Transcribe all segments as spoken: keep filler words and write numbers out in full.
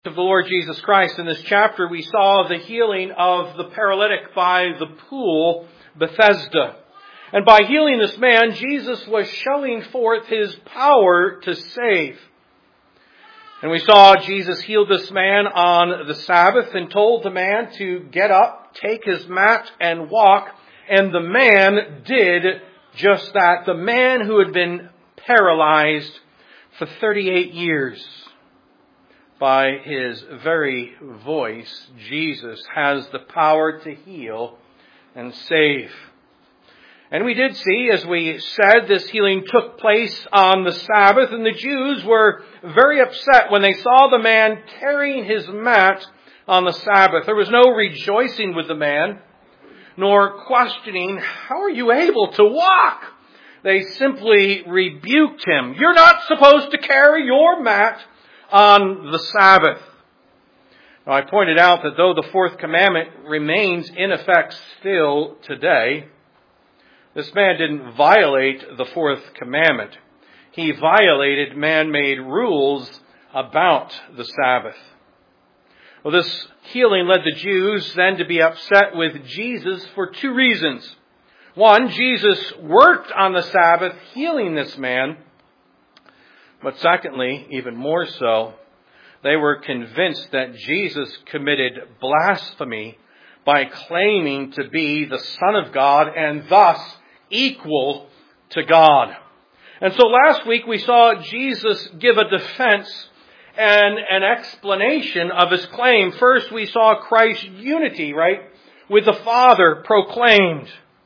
Of the Lord Jesus Christ. In this chapter, we saw the healing of the paralytic by the pool Bethesda. And by healing this man, Jesus was showing forth His power to save. And we saw Jesus healed this man on the Sabbath and told the man to get up, take his mat, and walk. And the man did just that. The man who had been paralyzed for thirty-eight years. By His very voice, Jesus has the power to heal and save. And we did see, as we said, this healing took place on the Sabbath, and the Jews were very upset when they saw the man carrying his mat on the Sabbath. There was no rejoicing with the man, nor questioning, how are you able to walk? They simply rebuked him. You're not supposed to carry your mat on the Sabbath. Now, I pointed out that though the fourth commandment remains in effect still today, this man didn't violate the fourth commandment. He violated man-made rules about the Sabbath. Well, this healing led the Jews then to be upset with Jesus for two reasons. One, Jesus worked on the Sabbath healing this man. But secondly, even more so, they were convinced that Jesus committed blasphemy by claiming to be the Son of God and thus equal to God. And so last week we saw Jesus give a defense and an explanation of His claim. First, we saw Christ's unity, right, with the Father proclaimed.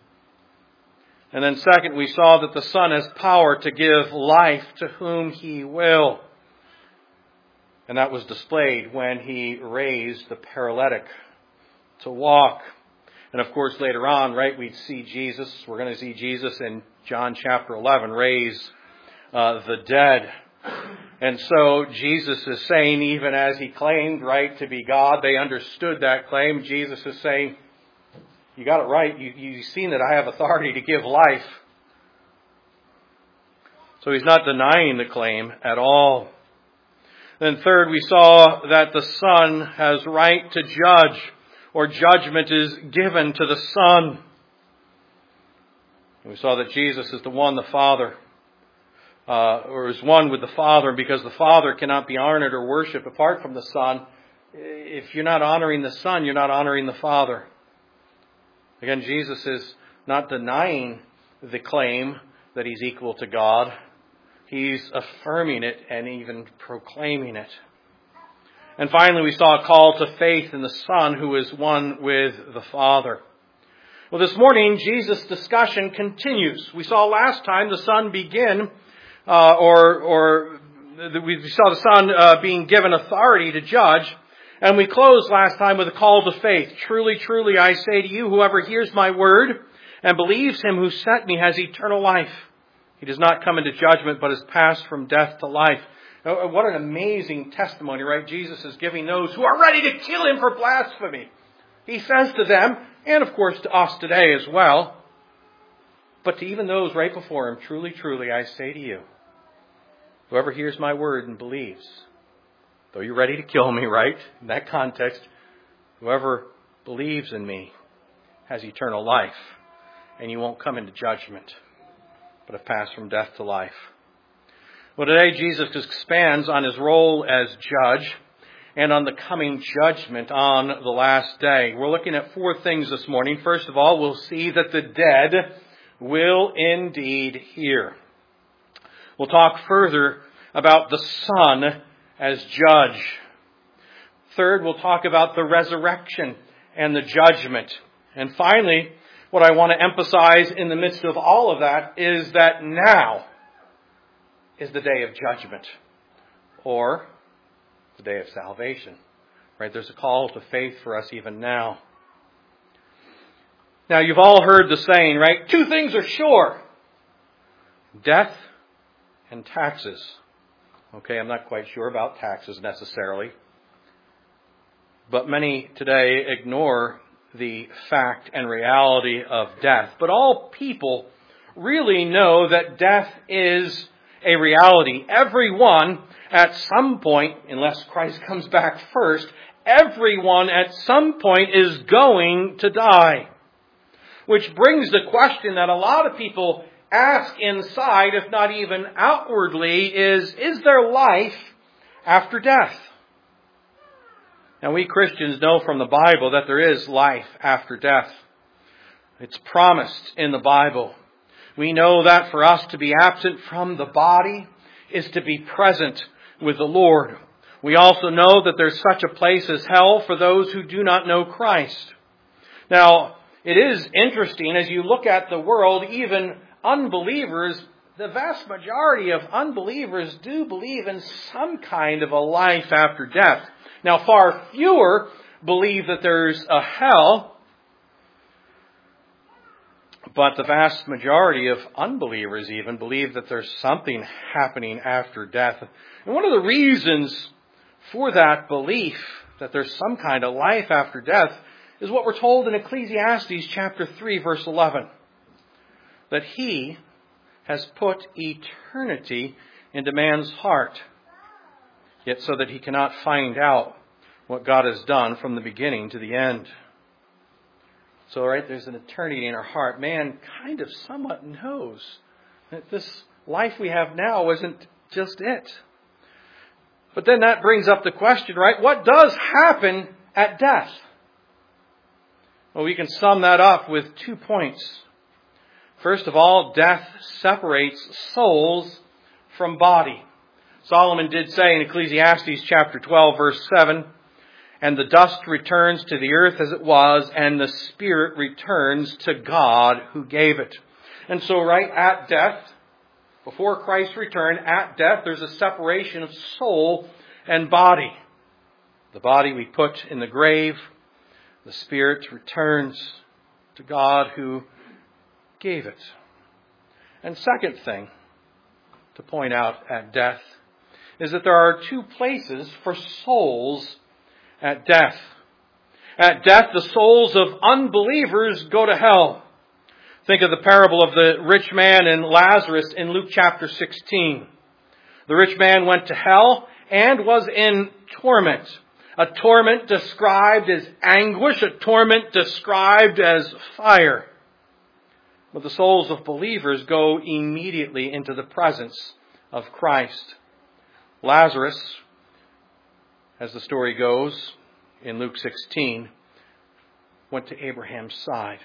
And then second, we saw that the Son has power to give life to whom He will. And that was displayed when He raised the paralytic to walk. And of course, later on, right, we'd see Jesus, we're going to see Jesus in John chapter eleven, raise uh, the dead. And so Jesus is saying, even as He claimed, right, to be God, they understood that claim. Jesus is saying, you got it right. You, you've seen that I have authority to give life. So He's not denying the claim at all. Then third, we saw that the Son has right to judge, or judgment is given to the Son. We saw that Jesus is the one the Father, uh, or is one with the Father, and because the Father cannot be honored or worshipped apart from the Son, if you're not honoring the Son, you're not honoring the Father. Again, Jesus is not denying the claim that He's equal to God. He's affirming it and even proclaiming it. And finally, we saw a call to faith in the Son who is one with the Father. Well, this morning, Jesus' discussion continues. We saw last time the Son begin, uh, or, or we saw the Son uh, being given authority to judge. And we closed last time with a call to faith. Truly, truly, I say to you, whoever hears my word and believes Him who sent me has eternal life. He does not come into judgment, but has passed from death to life. Now, what an amazing testimony, right? Jesus is giving those who are ready to kill Him for blasphemy. He says to them, and of course to us today as well, but to even those right before Him, truly, truly, I say to you, whoever hears my word and believes, though you're ready to kill me, right? In that context, whoever believes in me has eternal life, and you won't come into judgment, but have passed from death to life. Well, today Jesus expands on His role as judge and on the coming judgment on the last day. We're looking at four things this morning. First of all, we'll see that the dead will indeed hear. We'll talk further about the Son as judge. Third, we'll talk about the resurrection and the judgment. And finally, what I want to emphasize in the midst of all of that is that now is the day of judgment, or the day of salvation. Right? There's a call to faith for us even now. Now, you've all heard the saying, right? Two things are sure: death and taxes. Okay, I'm not quite sure about taxes necessarily. But many today ignore the fact and reality of death. But all people really know that death is a reality. Everyone at some point, unless Christ comes back first, everyone at some point is going to die. Which brings the question that a lot of people ask inside, if not even outwardly, is, is there life after death? And we Christians know from the Bible that there is life after death. It's promised in the Bible. We know that for us to be absent from the body is to be present with the Lord. We also know that there's such a place as hell for those who do not know Christ. Now, it is interesting as you look at the world, even unbelievers, the vast majority of unbelievers do believe in some kind of a life after death. Now, far fewer believe that there's a hell, but the vast majority of unbelievers even believe that there's something happening after death. And one of the reasons for that belief, that there's some kind of life after death, is what we're told in Ecclesiastes chapter three, verse eleven. That He has put eternity into man's heart, yet so that he cannot find out what God has done from the beginning to the end. So, right, there's an eternity in our heart. Man kind of somewhat knows that this life we have now isn't just it. But then that brings up the question, right, what does happen at death? Well, we can sum that up with two points. First of all, death separates souls from body. Solomon did say in Ecclesiastes chapter twelve, verse seven, and the dust returns to the earth as it was, and the spirit returns to God who gave it. And so right at death, before Christ's return, at death, there's a separation of soul and body. The body we put in the grave, the spirit returns to God who gave it. And second thing to point out at death is that there are two places for souls at death. At death, the souls of unbelievers go to hell. Think of the parable of the rich man and Lazarus in Luke chapter sixteen. The rich man went to hell and was in torment. A torment described as anguish, a torment described as fire. But the souls of believers go immediately into the presence of Christ. Lazarus, as the story goes in Luke sixteen, went to Abraham's side.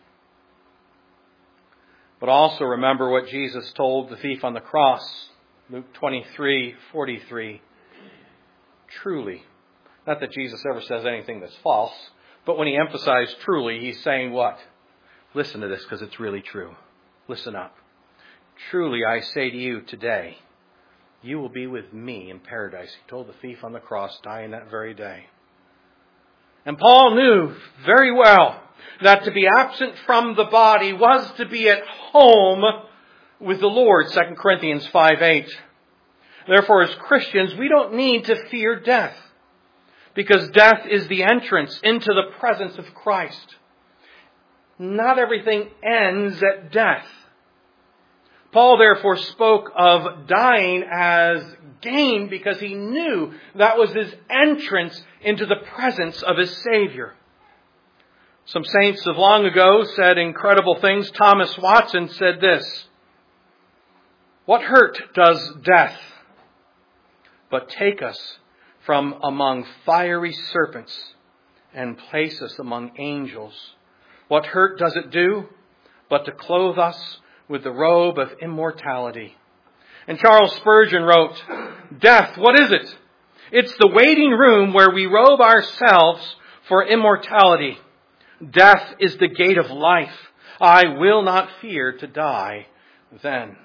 But also remember what Jesus told the thief on the cross, Luke twenty-three forty-three. Truly, not that Jesus ever says anything that's false, but when he emphasized truly, he's saying what? Listen to this because it's really true. Listen up. Truly, I say to you today, you will be with me in paradise. He told the thief on the cross, dying that very day. And Paul knew very well that to be absent from the body was to be at home with the Lord, Second Corinthians five eight. Therefore, as Christians, we don't need to fear death, because death is the entrance into the presence of Christ. Not everything ends at death. Paul therefore spoke of dying as gain because he knew that was his entrance into the presence of his Savior. Some saints of long ago said incredible things. Thomas Watson said this: what hurt does death but take us from among fiery serpents and place us among angels? What hurt does it do but to clothe us with the robe of immortality? And Charles Spurgeon wrote, death, what is it? It's the waiting room where we robe ourselves for immortality. Death is the gate of life. I will not fear to die then.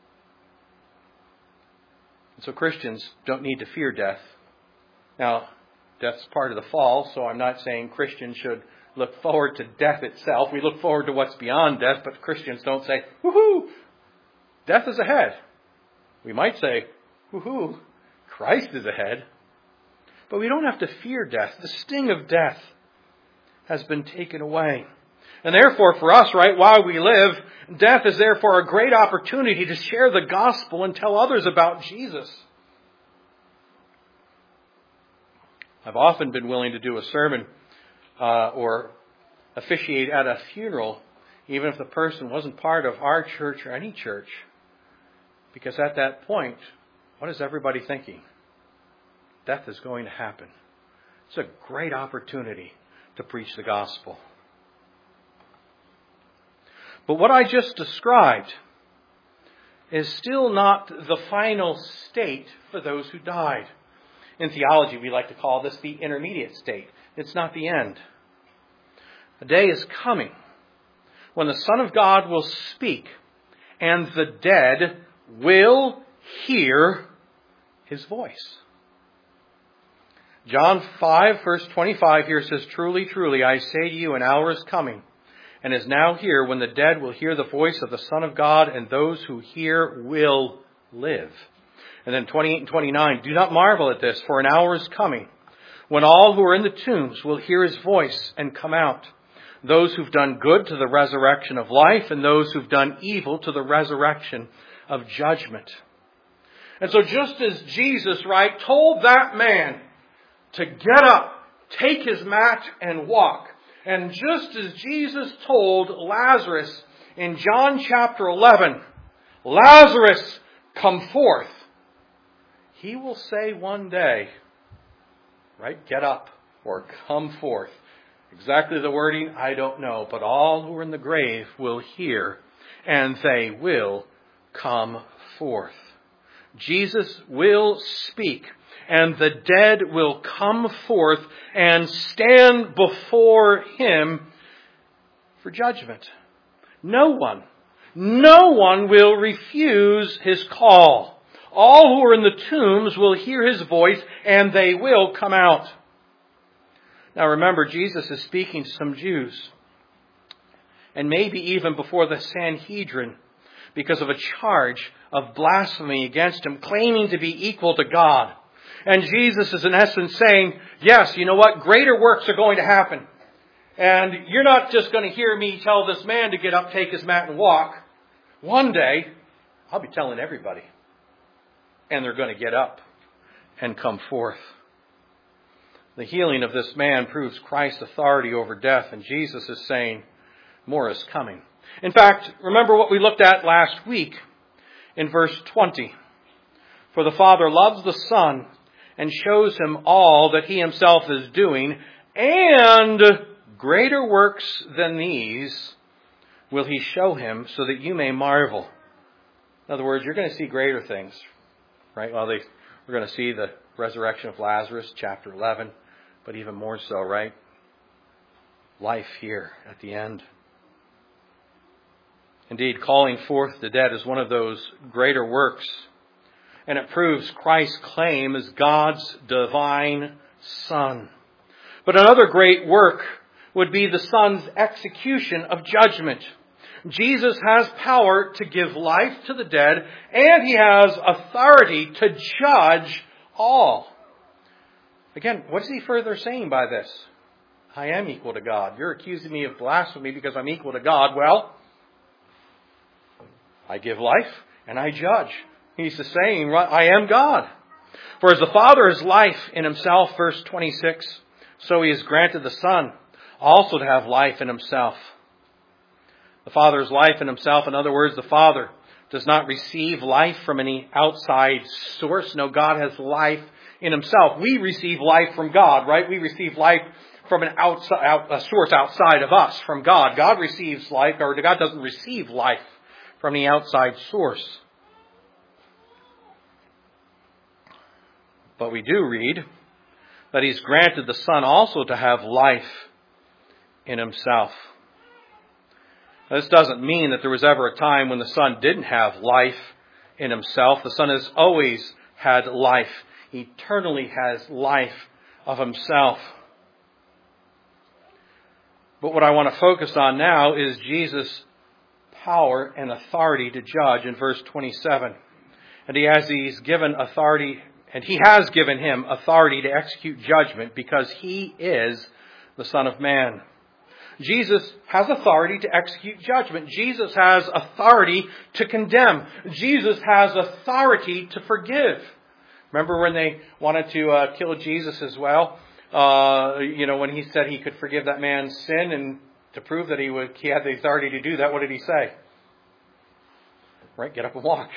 So Christians don't need to fear death. Now, death's part of the fall, so I'm not saying Christians should look forward to death itself. We look forward to what's beyond death, but Christians don't say, woohoo, death is ahead. We might say, woohoo, Christ is ahead. But we don't have to fear death. The sting of death has been taken away. And therefore, for us, right, while we live, death is therefore a great opportunity to share the gospel and tell others about Jesus. I've often been willing to do a sermon uh, or officiate at a funeral, even if the person wasn't part of our church or any church. Because at that point, what is everybody thinking? Death is going to happen. It's a great opportunity to preach the gospel. But what I just described is still not the final state for those who died. In theology, we like to call this the intermediate state. It's not the end. A day is coming when the Son of God will speak and the dead will hear His voice. John five, verse twenty-five here says, "Truly, truly, I say to you, an hour is coming, and is now here, when the dead will hear the voice of the Son of God, and those who hear will live." And then twenty-eight and twenty-nine, "Do not marvel at this, for an hour is coming, when all who are in the tombs will hear His voice and come out. Those who've done good to the resurrection of life, and those who've done evil to the resurrection of judgment." And so just as Jesus, right, told that man to get up, take his mat, and walk. And just as Jesus told Lazarus in John chapter eleven, "Lazarus, come forth," He will say one day, right, "Get up," or "Come forth." Exactly the wording, I don't know. But all who are in the grave will hear, and they will come forth. Jesus will speak, and the dead will come forth and stand before Him for judgment. No one, no one will refuse His call. All who are in the tombs will hear His voice, and they will come out. Now remember, Jesus is speaking to some Jews, and maybe even before the Sanhedrin, because of a charge of blasphemy against Him, claiming to be equal to God. And Jesus is in essence saying, yes, you know what? Greater works are going to happen. And you're not just going to hear me tell this man to get up, take his mat, and walk. One day, I'll be telling everybody. And they're going to get up and come forth. The healing of this man proves Christ's authority over death. And Jesus is saying, more is coming. In fact, remember what we looked at last week in verse twenty. "For the Father loves the Son and shows Him all that He Himself is doing, and greater works than these will He show Him, so that you may marvel." In other words, you're going to see greater things, right? Well, they, we're going to see the resurrection of Lazarus, chapter eleven, but even more so, right? Life here at the end. Indeed, calling forth the dead is one of those greater works. And it proves Christ's claim as God's divine Son. But another great work would be the Son's execution of judgment. Jesus has power to give life to the dead, and He has authority to judge all. Again, what is He further saying by this? I am equal to God. You're accusing me of blasphemy because I'm equal to God. Well, I give life and I judge. He's saying, I am God. "For as the Father has life in Himself," verse twenty-six, "so He has granted the Son also to have life in Himself." The Father has life in Himself. In other words, the Father does not receive life from any outside source. No, God has life in Himself. We receive life from God, right? We receive life from an outside, out, a source outside of us, from God. God receives life, or God doesn't receive life from the outside source. But we do read that He's granted the Son also to have life in Himself. Now, this doesn't mean that there was ever a time when the Son didn't have life in Himself. The Son has always had life. He eternally has life of Himself. But what I want to focus on now is Jesus' power and authority to judge in verse twenty-seven. And he has he's given authority, and He has given Him authority to execute judgment because He is the Son of Man. Jesus has authority to execute judgment. Jesus has authority to condemn. Jesus has authority to forgive. Remember when they wanted to uh, kill Jesus as well? Uh, you know, when he said he could forgive that man's sin, and to prove that he would, he had the authority to do that, what did he say? Right, get up and walk.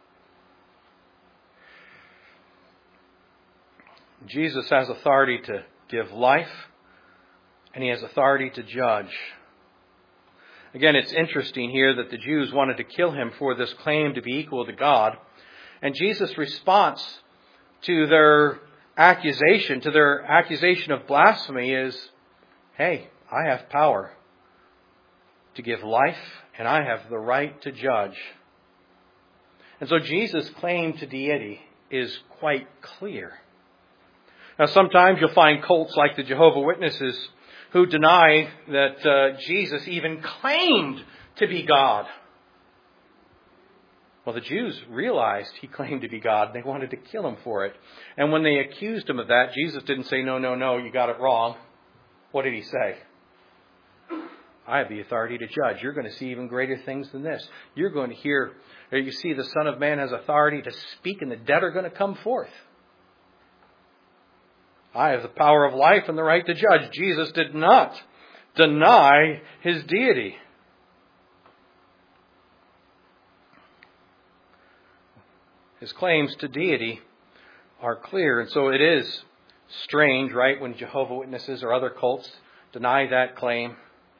Jesus has authority to give life, and he has authority to judge. Again, it's interesting here that the Jews wanted to kill him for this claim to be equal to God. And Jesus' response to their accusation, to their accusation of blasphemy is, hey, I have power to give life, and I have the right to judge. And so Jesus' claim to deity is quite clear. Now, sometimes you'll find cults like the Jehovah's Witnesses who deny that uh, Jesus even claimed to be God. Well, the Jews realized he claimed to be God, and they wanted to kill him for it. And when they accused him of that, Jesus didn't say, no, no, no, you got it wrong. What did he say? I have the authority to judge. You're going to see even greater things than this. You're going to hear, or you see the Son of Man has authority to speak, and the dead are going to come forth. I have the power of life and the right to judge. Jesus did not deny his deity. His claims to deity are clear. And so it is strange, right, when Jehovah's Witnesses or other cults deny that claim,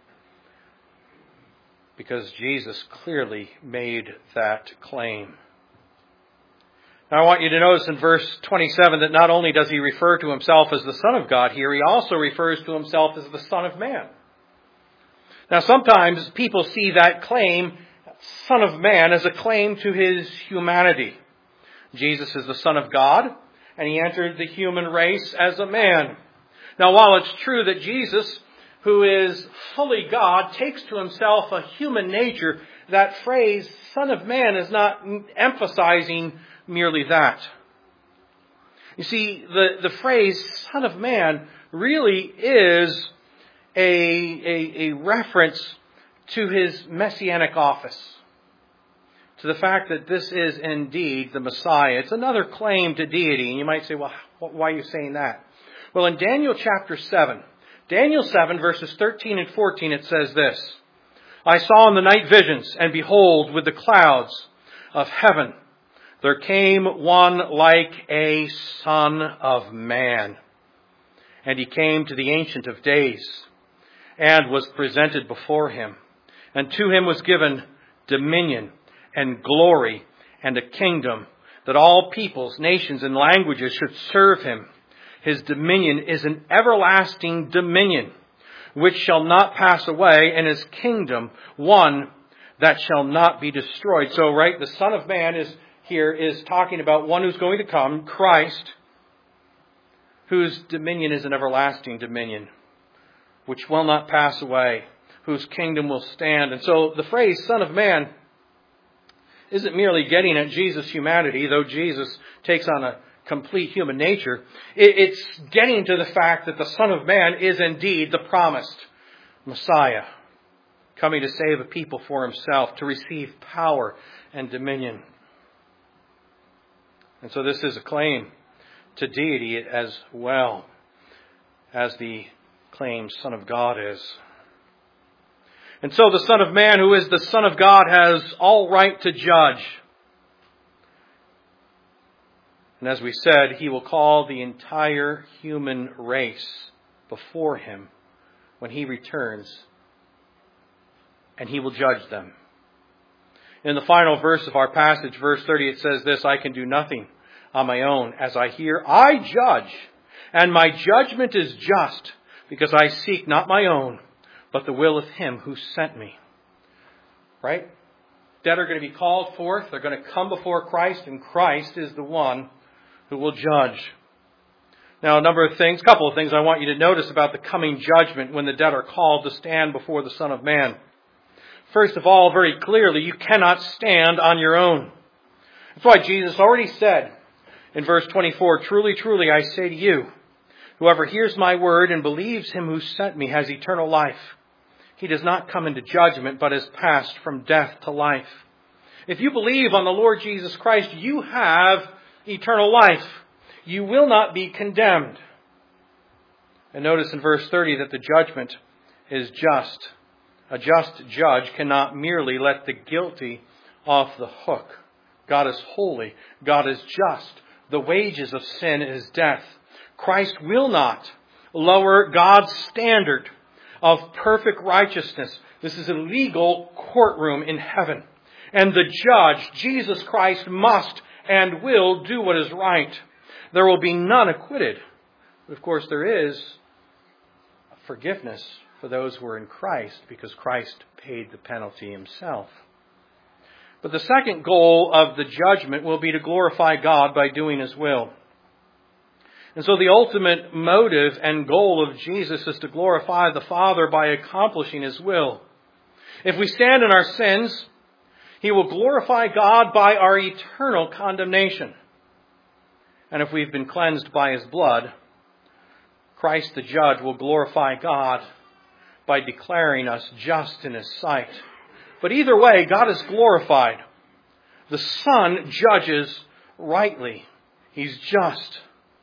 because Jesus clearly made that claim. Now I want you to notice in verse twenty-seven that not only does he refer to himself as the Son of God here, he also refers to himself as the Son of Man. Now sometimes people see that claim, Son of Man, as a claim to his humanity. Jesus is the Son of God, and he entered the human race as a man. Now while it's true that Jesus, who is fully God, takes to himself a human nature, that phrase, Son of Man, is not emphasizing merely that. You see, the, the phrase Son of Man really is a, a, a reference to his messianic office, to the fact that this is indeed the Messiah. It's another claim to deity. And you might say, well, why are you saying that? Well, in Daniel chapter seven, Daniel seven verses thirteen and fourteen, it says this: I saw in the night visions, and behold, with the clouds of heaven, there came one like a Son of Man. And he came to the Ancient of Days, and was presented before him. And to him was given dominion and glory and a kingdom, that all peoples, nations, and languages should serve him. His dominion is an everlasting dominion, which shall not pass away, and his kingdom one that shall not be destroyed. So, right, the Son of Man is here is talking about one who's going to come, Christ, whose dominion is an everlasting dominion, which will not pass away, whose kingdom will stand. And so the phrase Son of Man isn't merely getting at Jesus' humanity, though Jesus takes on a complete human nature. It's getting to the fact that the Son of Man is indeed the promised Messiah, coming to save a people for himself, to receive power and dominion. And so this is a claim to deity as well as the claimed Son of God is. And so the Son of Man, who is the Son of God, has all right to judge. And as we said, he will call the entire human race before him when he returns, and he will judge them. In the final verse of our passage, verse thirty, it says this: I can do nothing on my own. As I hear, I judge, and my judgment is just, because I seek not my own, but the will of him who sent me. Right? Dead are going to be called forth. They're going to come before Christ, and Christ is the one who will judge. Now, a number of things, a couple of things I want you to notice about the coming judgment when the dead are called to stand before the Son of Man. First of all, very clearly, you cannot stand on your own. That's why Jesus already said in verse twenty-four, truly, truly, I say to you, whoever hears my word and believes him who sent me has eternal life He does not come into judgment, but is passed from death to life. If you believe on the Lord Jesus Christ, you have eternal life. You will not be condemned. And notice in verse thirty that the judgment is just. A just judge cannot merely let the guilty off the hook. God is holy. God is just. The wages of sin is death. Christ will not lower God's standard of perfect righteousness. This is a legal courtroom in heaven. And the judge, Jesus Christ, must and will do what is right. There will be none acquitted. But of course, there is forgiveness for those who are in Christ, because Christ paid the penalty himself. But the second goal of the judgment will be to glorify God by doing his will. And so the ultimate motive and goal of Jesus is to glorify the Father by accomplishing his will. If we stand in our sins, he will glorify God by our eternal condemnation. And if we've been cleansed by his blood, Christ the judge will glorify God by declaring us just in his sight. But either way, God is glorified. The Son judges rightly. He's just.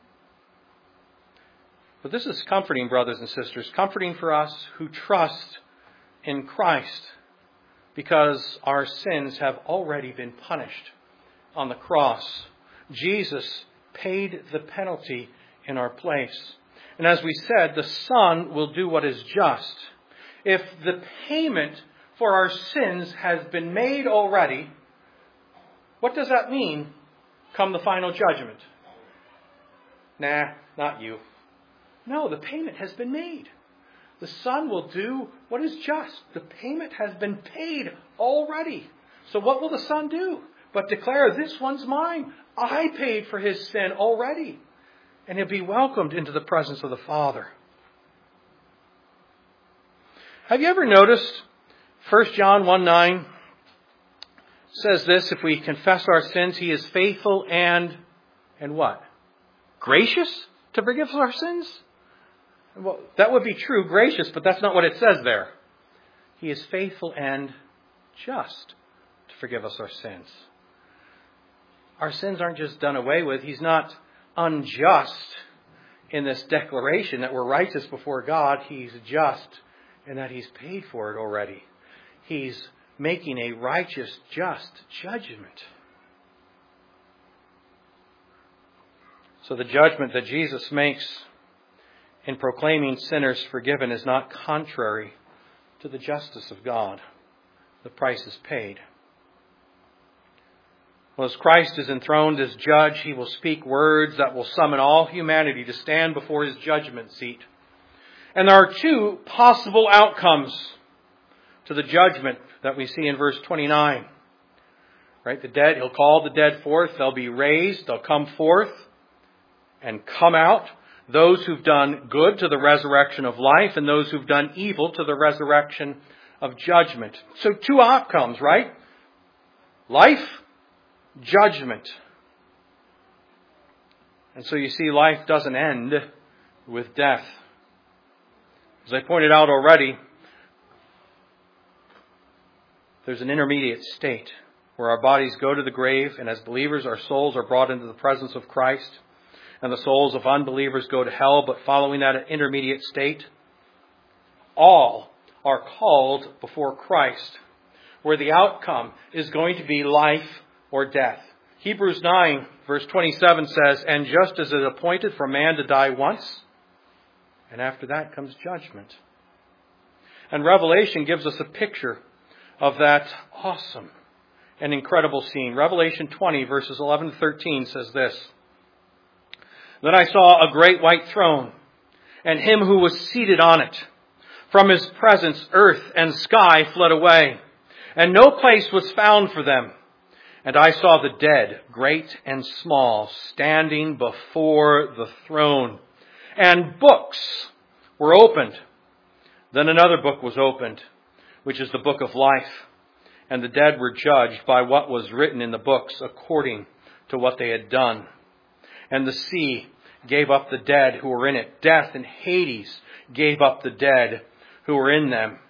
But this is comforting, brothers and sisters, comforting for us who trust in Christ, because our sins have already been punished on the cross. Jesus paid the penalty in our place. And as we said, the Son will do what is just. If the payment for our sins has been made already, what does that mean come the final judgment? Nah, not you. No, the payment has been made. The Son will do what is just. The payment has been paid already. So what will the Son do? But declare, this one's mine. I paid for his sin already. And he'll be welcomed into the presence of the Father. Have you ever noticed First John one nine says this: if we confess our sins, he is faithful and, and what? Gracious to forgive our sins? Well, that would be true, gracious, but that's not what it says there. He is faithful and just to forgive us our sins. Our sins aren't just done away with. He's not unjust in this declaration that we're righteous before God. He's just in that he's paid for it already. He's making a righteous, just judgment. So the judgment that Jesus makes in proclaiming sinners forgiven is not contrary to the justice of God. The price is paid. Well, as Christ is enthroned as judge, he will speak words that will summon all humanity to stand before his judgment seat. And there are two possible outcomes to the judgment that we see in verse twenty-nine. Right? The dead, he'll call the dead forth. They'll be raised. They'll come forth and come out. Those who've done good to the resurrection of life, and those who've done evil to the resurrection of judgment. So two outcomes, right? Life, judgment. And so you see, life doesn't end with death. As I pointed out already, there's an intermediate state where our bodies go to the grave, and as believers, our souls are brought into the presence of Christ. And the souls of unbelievers go to hell, but following that intermediate state, all are called before Christ, where the outcome is going to be life or death. Hebrews nine, verse twenty-seven says, and just as it is appointed for man to die once, and after that comes judgment. And Revelation gives us a picture of that awesome and incredible scene. Revelation twenty, verses eleven to thirteen says this: Then I saw a great white throne, and him who was seated on it. From his presence, earth and sky fled away, and no place was found for them. And I saw the dead, great and small, standing before the throne. And books were opened. Then another book was opened, which is the book of life. And the dead were judged by what was written in the books according to what they had done. And the sea gave up the dead who were in it. Death and Hades gave up the dead who were in them.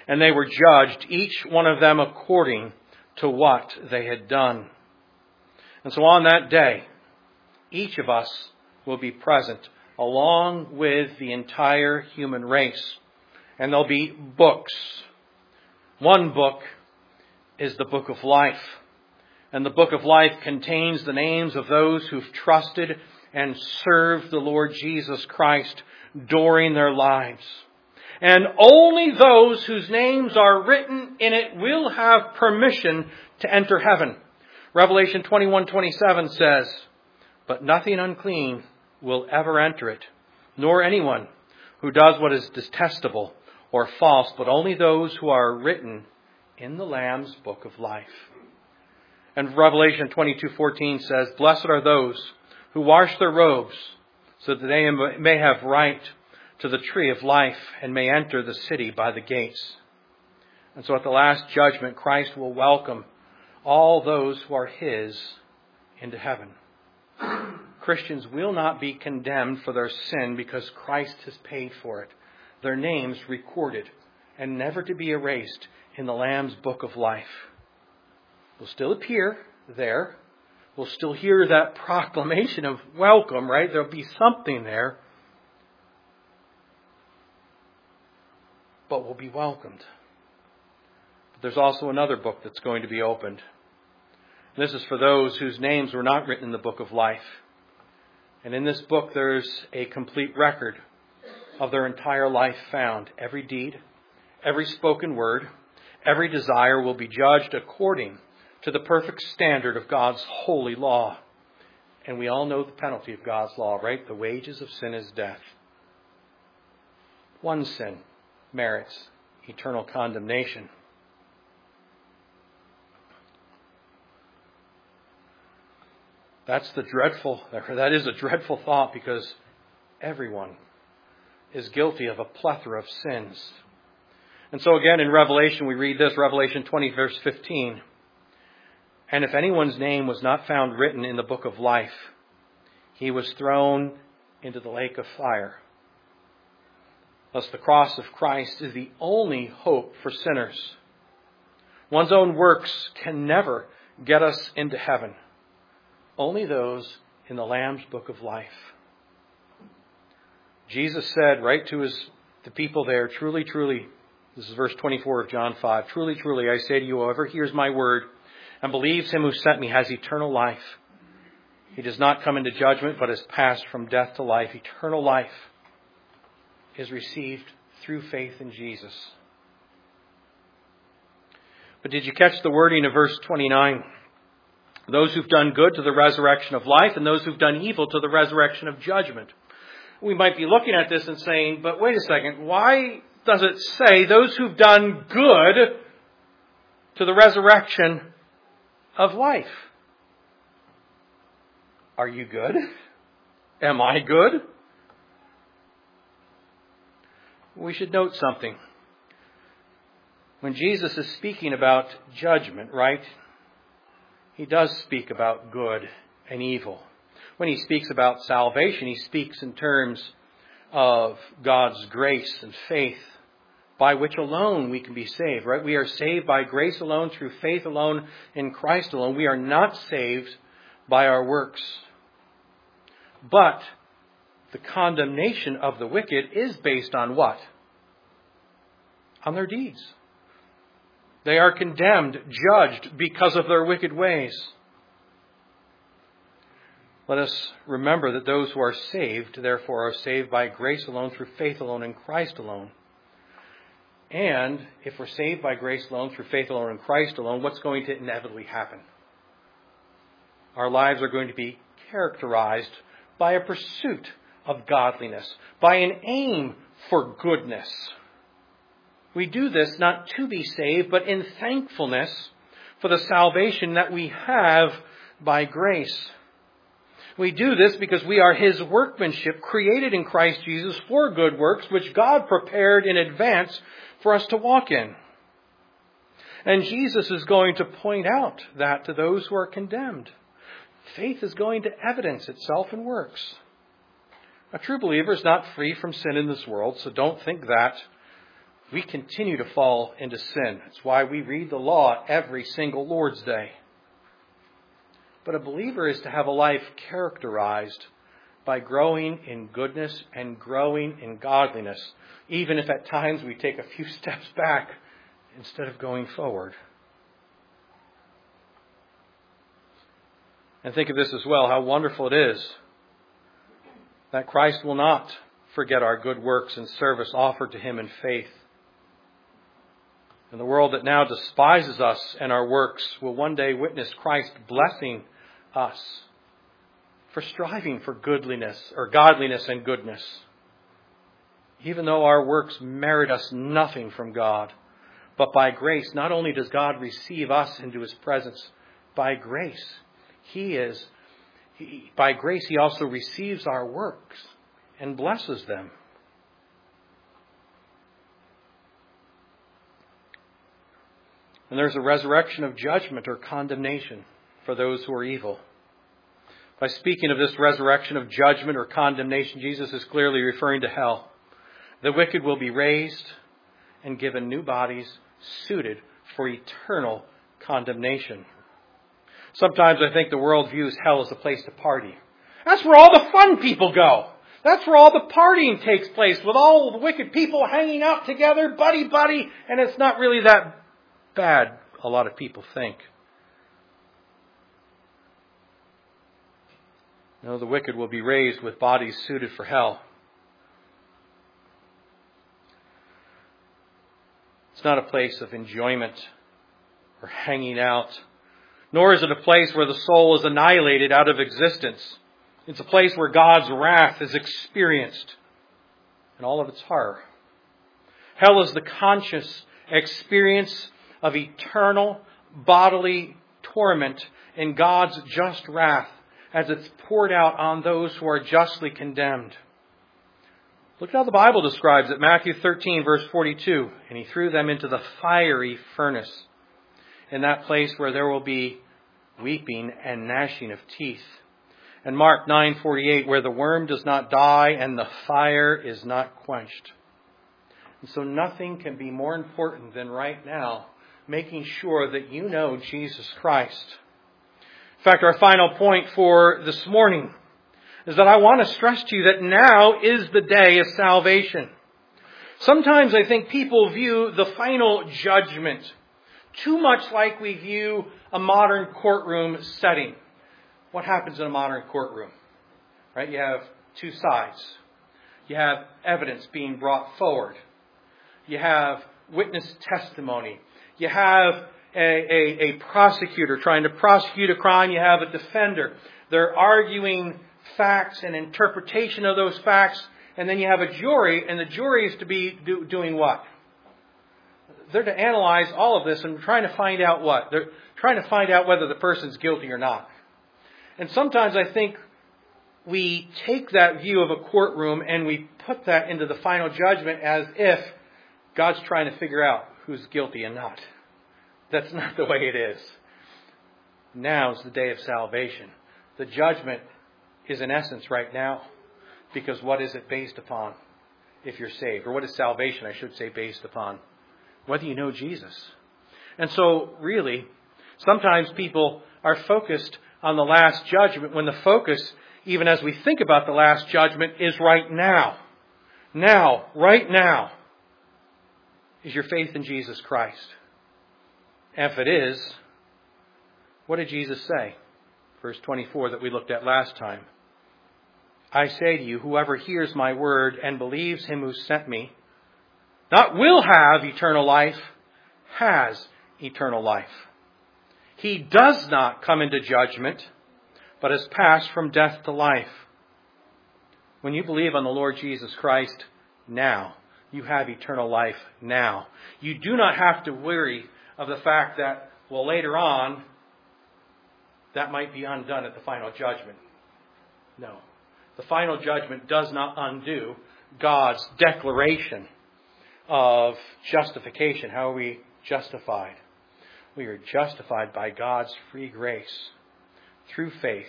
and they were judged, each one of them according to what they had done. And so on that day, each of us will be present along with the entire human race. And there'll be books. One book is the book of life. And the book of life contains the names of those who've trusted and served the Lord Jesus Christ during their lives. And only those whose names are written in it will have permission to enter heaven. Revelation twenty-one twenty-seven says, "But nothing unclean will ever enter it, nor anyone who does what is detestable or false, but only those who are written in the Lamb's book of life." And Revelation twenty-two fourteen says, "Blessed are those who wash their robes, so that they may have right to the tree of life and may enter the city by the gates." And so at the last judgment, Christ will welcome all those who are His into heaven. Christians will not be condemned for their sin because Christ has paid for it. Their names recorded and never to be erased in the Lamb's book of life. Will still appear there. We'll still hear that proclamation of welcome, right? There'll be something there. But we'll be welcomed. But there's also another book that's going to be opened. This is for those whose names were not written in the book of life. And in this book there's a complete record of their entire life found. Every deed, every spoken word, every desire will be judged according to the perfect standard of God's holy law. And we all know the penalty of God's law, right? The wages of sin is death. One sin merits eternal condemnation. That's the dreadful, that is a dreadful thought, because everyone is guilty of a plethora of sins. And so again in Revelation we read this, Revelation twenty verse fifteen. "And if anyone's name was not found written in the book of life, he was thrown into the lake of fire." Thus the cross of Christ is the only hope for sinners. One's own works can never get us into heaven. Only those in the Lamb's book of life. Jesus said right to his the people there, "Truly, truly," this is verse twenty-four of John five, "Truly, truly, I say to you, whoever hears my word and believes him who sent me has eternal life. He does not come into judgment, but has passed from death to life." Eternal life is received through faith in Jesus. But did you catch the wording of verse twenty-nine? "Those who've done good to the resurrection of life, and those who've done evil to the resurrection of judgment." We might be looking at this and saying, but wait a second, why does it say those who've done good to the resurrection of life? Are you good? Am I good? We should note something. When Jesus is speaking about judgment, right, He does speak about good and evil. When He speaks about salvation, He speaks in terms of God's grace and faith, by which alone we can be saved, right? We are saved by grace alone, through faith alone, in Christ alone. We are not saved by our works. But the condemnation of the wicked is based on what? On their deeds. They are condemned, judged because of their wicked ways. Let us remember that those who are saved, therefore, are saved by grace alone, through faith alone, in Christ alone. And if we're saved by grace alone, through faith alone, in Christ alone, what's going to inevitably happen? Our lives are going to be characterized by a pursuit of godliness, by an aim for goodness. We do this not to be saved, but in thankfulness for the salvation that we have by grace. We do this because we are His workmanship, created in Christ Jesus for good works, which God prepared in advance for us to walk in. And Jesus is going to point out that to those who are condemned. Faith is going to evidence itself in works. A true believer is not free from sin in this world, so don't think that. we continue to fall into sin. That's why we read the law every single Lord's Day. But a believer is to have a life characterized by growing in goodness and growing in godliness, even if at times we take a few steps back instead of going forward. And think of this as well, how wonderful it is that Christ will not forget our good works and service offered to Him in faith. And the world that now despises us and our works will one day witness Christ blessing us for striving for goodliness or godliness and goodness. Even though our works merit us nothing from God, but by grace, not only does God receive us into His presence, by grace, He is, he, by grace He also receives our works and blesses them. And there's a resurrection of judgment or condemnation for those who are evil. By speaking of this resurrection of judgment or condemnation, Jesus is clearly referring to hell. The wicked will be raised and given new bodies suited for eternal condemnation. Sometimes I think the world views hell as a place to party. That's where all the fun people go. That's where all the partying takes place, with all the wicked people hanging out together, buddy-buddy, and it's not really that bad, a lot of people think. No, the wicked will be raised with bodies suited for hell. It's not a place of enjoyment or hanging out, nor is it a place where the soul is annihilated out of existence. It's a place where God's wrath is experienced in all of its horror. Hell is the conscious experience of eternal bodily torment in God's just wrath as it's poured out on those who are justly condemned. Look at how the Bible describes it. Matthew thirteen, verse forty-two. And He threw them into the fiery furnace, in that place where there will be weeping and gnashing of teeth. And Mark nine forty-eight, where the worm does not die and the fire is not quenched. And so nothing can be more important than right now making sure that you know Jesus Christ. In fact, our final point for this morning is that I want to stress to you that now is the day of salvation. Sometimes I think people view the final judgment too much like we view a modern courtroom setting. What happens in a modern courtroom? Right? You have two sides. You have evidence being brought forward. You have witness testimony. You have a, a, a prosecutor trying to prosecute a crime. You have a defender. They're arguing facts and interpretation of those facts. And then you have a jury, and the jury is to be do, doing what? They're to analyze all of this and trying to find out what? They're trying to find out whether the person's guilty or not. And sometimes I think we take that view of a courtroom and we put that into the final judgment as if God's trying to figure out who's guilty and not. That's not the way it is. Now is the day of salvation. The judgment is in essence right now. Because what is it based upon if you're saved? Or what is salvation, I should say, based upon? Whether you know Jesus. And so, really, sometimes people are focused on the last judgment when the focus, even as we think about the last judgment, is right now. Now, right now, is your faith in Jesus Christ. And if it is, what did Jesus say? Verse twenty-four that we looked at last time. I say to you, whoever hears my word and believes Him who sent me, not will have eternal life, has eternal life. He does not come into judgment, but has passed from death to life. When you believe on the Lord Jesus Christ now, you have eternal life now. You do not have to worry of the fact that, well, later on, that might be undone at the final judgment. No. The final judgment does not undo God's declaration of justification. How are we justified? We are justified by God's free grace through faith.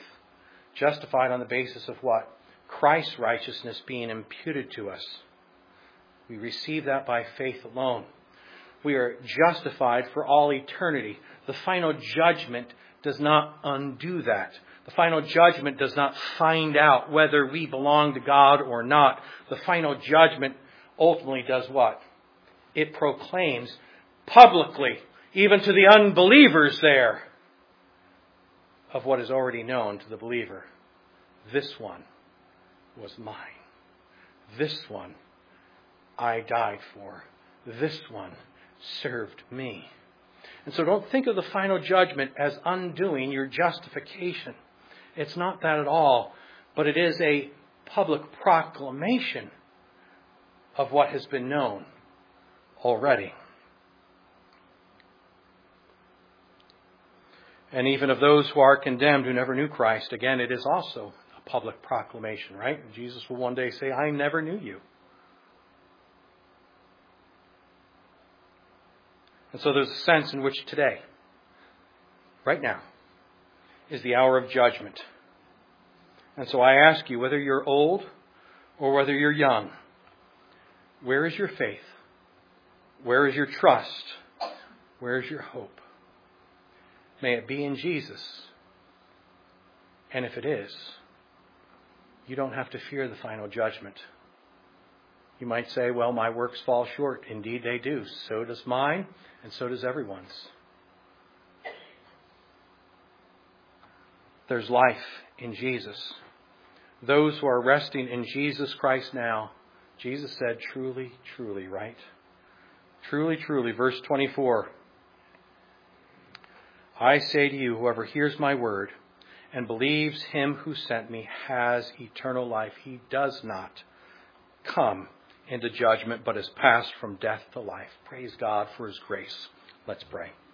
Justified on the basis of what? Christ's righteousness being imputed to us. We receive that by faith alone. We are justified for all eternity. The final judgment does not undo that. The final judgment does not find out whether we belong to God or not. The final judgment ultimately does what? It proclaims publicly, even to the unbelievers there, of what is already known to the believer. This one was mine. This one I died for. This one served me. And so don't think of the final judgment as undoing your justification. It's not that at all, but it is a public proclamation of what has been known already. And even of those who are condemned who never knew Christ, again, it is also a public proclamation, right? And Jesus will one day say, I never knew you. And so there's a sense in which today, right now, is the hour of judgment. And so I ask you, whether you're old or whether you're young, where is your faith? Where is your trust? Where is your hope? May it be in Jesus. And if it is, you don't have to fear the final judgment. You might say, well, my works fall short. Indeed they do. So does mine, and so does everyone's. There's life in Jesus. Those who are resting in Jesus Christ now, Jesus said, truly, truly, right? Truly, truly, verse twenty-four. I say to you, whoever hears my word and believes him who sent me has eternal life. He does not come into judgment, but is passed from death to life. Praise God for his grace. Let's pray.